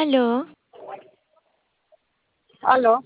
Aló, Aló,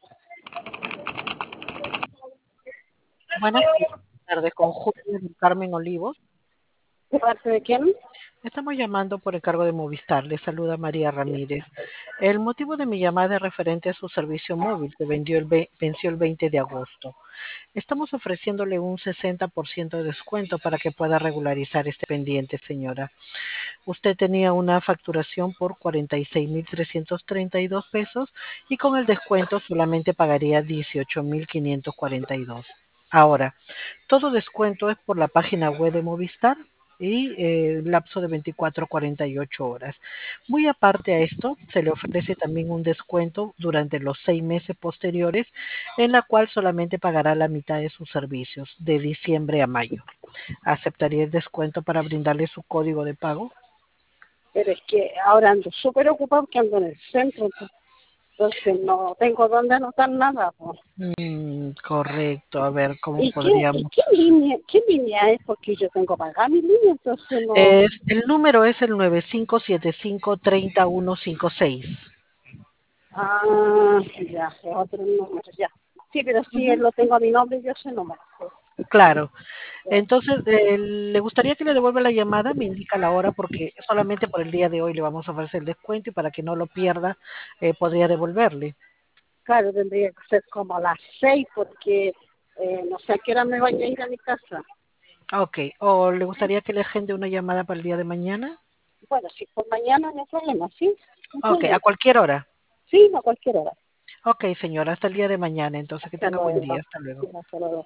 Buenas tardes, con Julio y Carmen Olivos. ¿de parte de quién? Estamos llamando por encargo de Movistar. Le saluda María Ramírez. El motivo de mi llamada es referente a su servicio móvil que venció el 20 de agosto. Estamos ofreciéndole un 60% de descuento para que pueda regularizar este pendiente, señora. Usted tenía una facturación por 46.332 pesos y con el descuento solamente pagaría 18.542. Ahora, todo descuento es por la página web de Movistar y lapso de 24 a 48 horas. Muy aparte a esto, se le ofrece también un descuento durante los 6 meses posteriores, en la cual solamente pagará la mitad de sus servicios, de diciembre a mayo. ¿Aceptaría el descuento para brindarle su código de pago? Pero es que ahora ando súper ocupado porque ando en el centro, pues. Entonces no tengo dónde anotar nada, pues. Correcto, a ver cómo ¿Y podríamos. qué línea es? Porque yo tengo pagada mi línea, entonces no. El número es el 9575-30156. Ah, ya, es otro número, ya. Sí, pero sí, él Ujú. lo tengo a mi nombre y yo ese número. Pues. Claro. Ya. Entonces, ¿le gustaría que le devuelva la llamada? Me indica la hora porque solamente por el día de hoy le vamos a ofrecer el descuento y para que no lo pierda, podría devolverle. Claro, tendría que ser como a las 6 porque no sé a qué hora me vaya a ir a mi casa. Ok. ¿O le gustaría que le agende una llamada para el día de mañana? Bueno, si por mañana no hay problema, ¿sí? No hay Ok, a problema. cualquier hora. Sí, a cualquier hora. Ok, señora, hasta el día de mañana. Entonces, que Hasta tenga buen luego. día. Hasta luego. Sí, hasta luego.